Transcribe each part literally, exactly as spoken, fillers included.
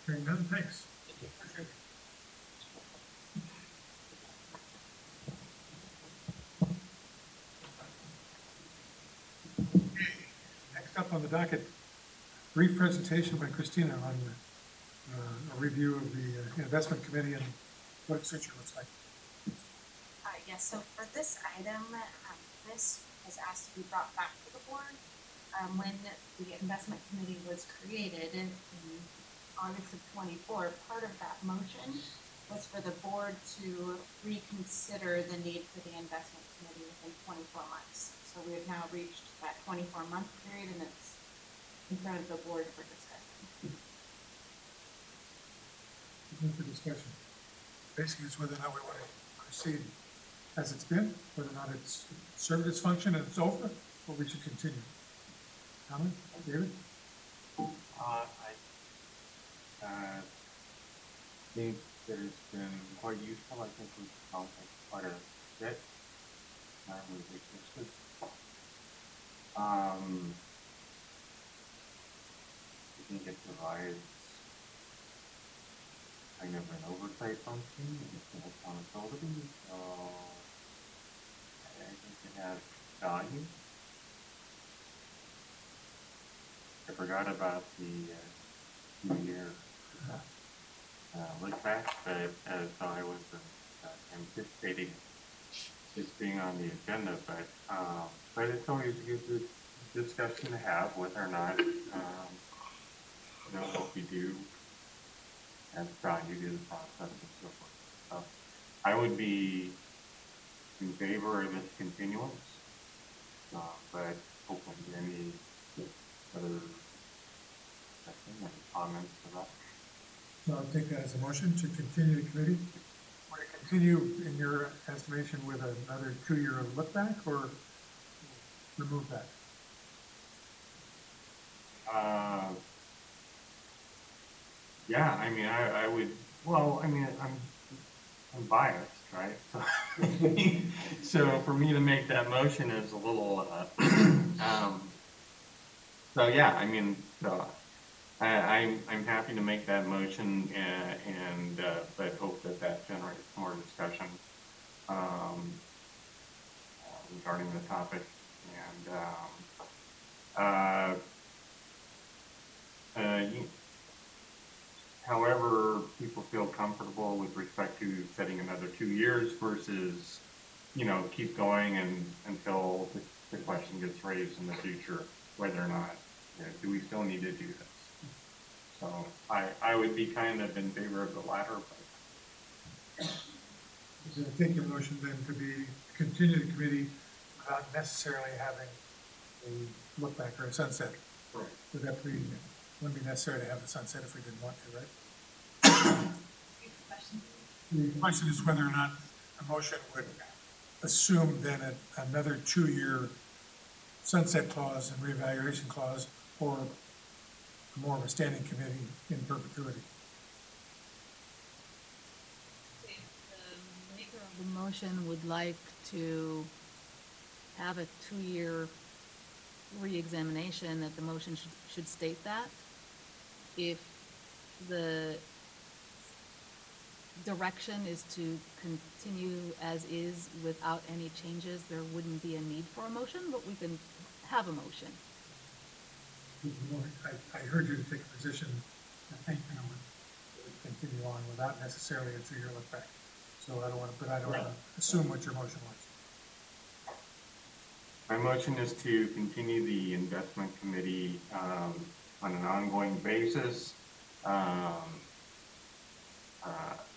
Hearing none, thanks. Appreciate it. Okay, next up on the docket, brief presentation by Christina on uh, a review of the uh, investment committee and what its future looks like. Uh, yes, so for this item, um, this was asked to be brought back to the board. Um, when the investment committee was created in, in August of twenty-four, part of that motion was for the board to reconsider the need for the investment committee within twenty-four months. So we have now reached that twenty-four month period, and it's in front of the board for discussion. Open for discussion. Basically, it's whether or not we want to proceed as it's been, whether or not it's served its function and it's over, or we should continue. Alan, David? Uh, I uh, think that it's been quite useful. I think we've accomplished quite a bit. Um, we've existed. Um, I think it provides kind of an oversight function and it's an accountability. So I think it has value. I forgot about the uh, two-year uh, look back, but as I was uh, anticipating this being on the agenda, but um, but it's always a good discussion to have whether or not um, you know what we do has value to the process and so forth. So I would be in favor of its continuance, uh, but open to any other comments to that. So I'll take that as a motion to continue the committee. Would it continue, in your estimation, with another two-year look back, or remove that? Uh, yeah, I mean, I, I would. Well, I mean, I'm I'm biased, right? So, so for me to make that motion is a little. Uh, um, so yeah, I mean, so. I, I'm I'm happy to make that motion and, and uh, but hope that that generates more discussion um, uh, regarding the topic. And um, uh, uh, you, however, people feel comfortable with respect to setting another two years versus, you know, keep going and until the, the question gets raised in the future, whether or not you know, do we still need to do this. So I, I would be kind of in favor of the latter. But So I take your motion then to be continue the committee without necessarily having a look back or a sunset. right. Would that be, wouldn't be necessary to have the sunset if we didn't want to, right? The question is whether or not the motion would assume then a, another two-year sunset clause and reevaluation clause, or more of a standing committee in perpetuity. If the maker of the motion would like to have a two-year re-examination, that the motion should, should state that. If the direction is to continue as is without any changes, there wouldn't be a need for a motion, but we can have a motion. I, I heard you take a position, I think, you know, would continue on without necessarily a two-year look back. So I don't want to, but I don't want to assume what your motion was. My motion is to continue the investment committee um, on an ongoing basis. Um, uh,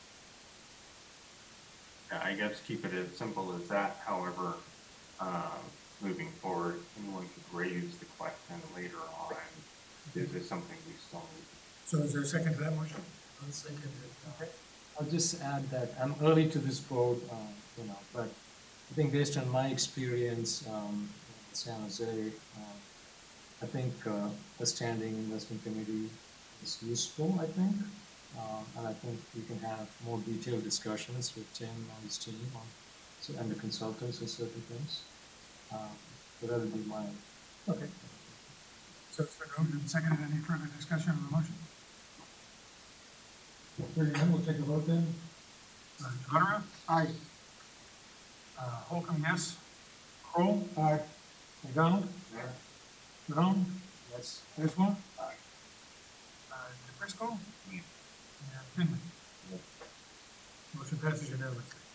I guess keep it as simple as that. However, um, moving forward, anyone could raise the question later on. Is this something we still need? So is there a second to that motion? I'll second it. Okay. I'll just add that I'm early to this vote, uh, you know, but I think based on my experience um, in San Jose, uh, I think uh, a standing investment committee is useful, I think. Um, and I think we can have more detailed discussions with Tim and his team on, so, and the consultants on certain things. Um, so that would be my. Okay. So it's been moved and seconded. Any further discussion on the motion? Hearing none, we'll take a vote then. Uh, Devanara? Aye. Uh, Holcomb, yes. Kroll? Aye. McDonald? Aye. Malone? Yes. Azwa? Aye. Uh, DeFrisco? Yes. And Finley? Motion passes unanimously.